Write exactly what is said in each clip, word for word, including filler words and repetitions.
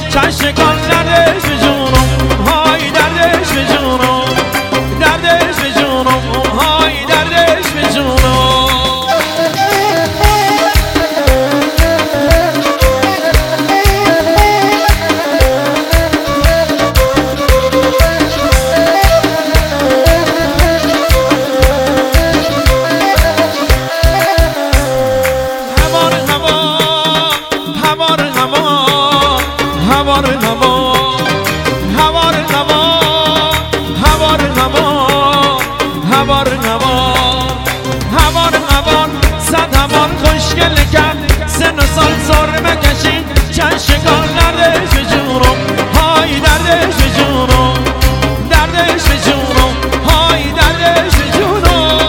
چشکان دردش به جونم های دردش به جونم دردش به جونم های دردش به جونم چشکان دردش به جونم های دردش به جونم دردش به جونم های دردش به جونم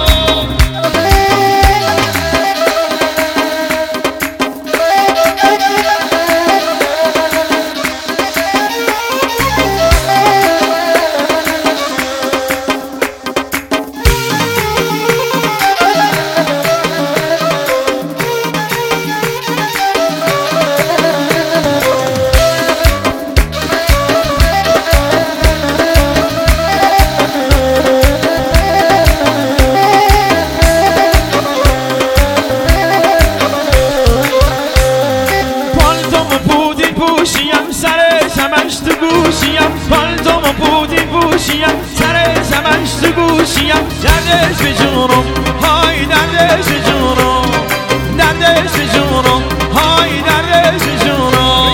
پالتومو بودی پوشیم سرش همش تو گوشیم دردش به جونم های دردش به جونم دردش به جونم های دردش به جونم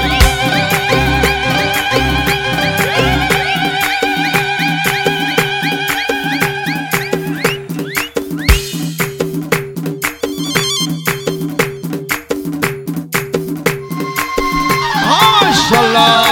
ماشالله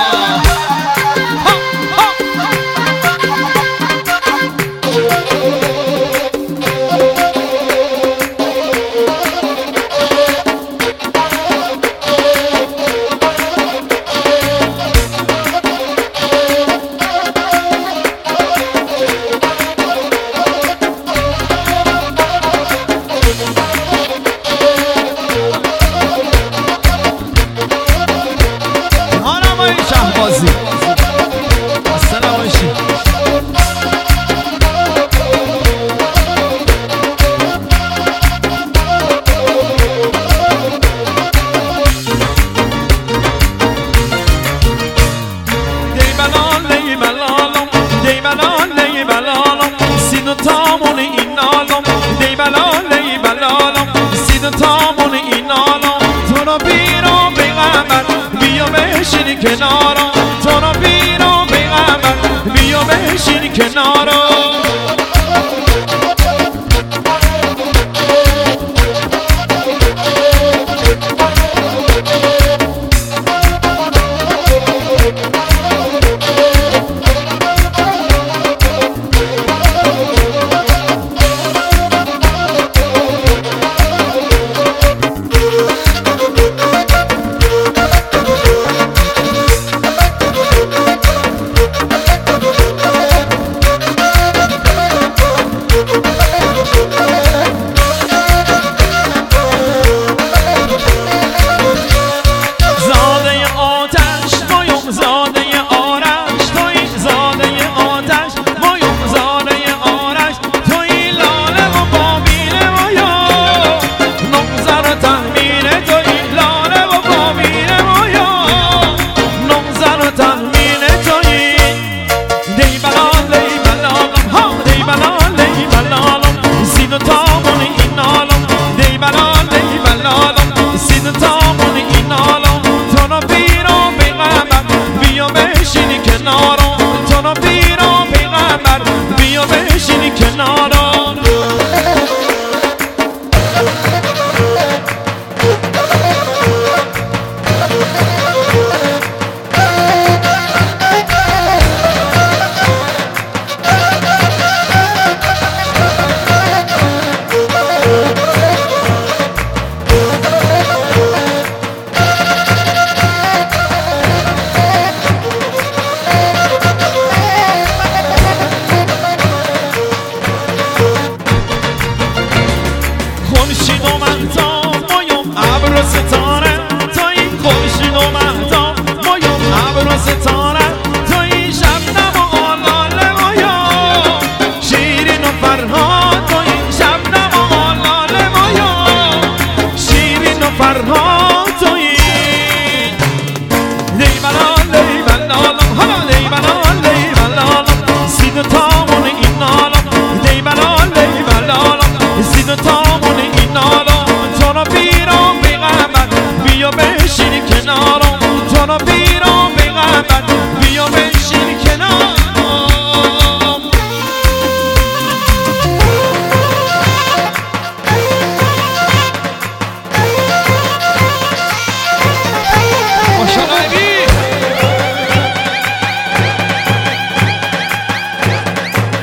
کنارم تو رو بیرون بگم بیا بشین کنارم خورشید و مهتاب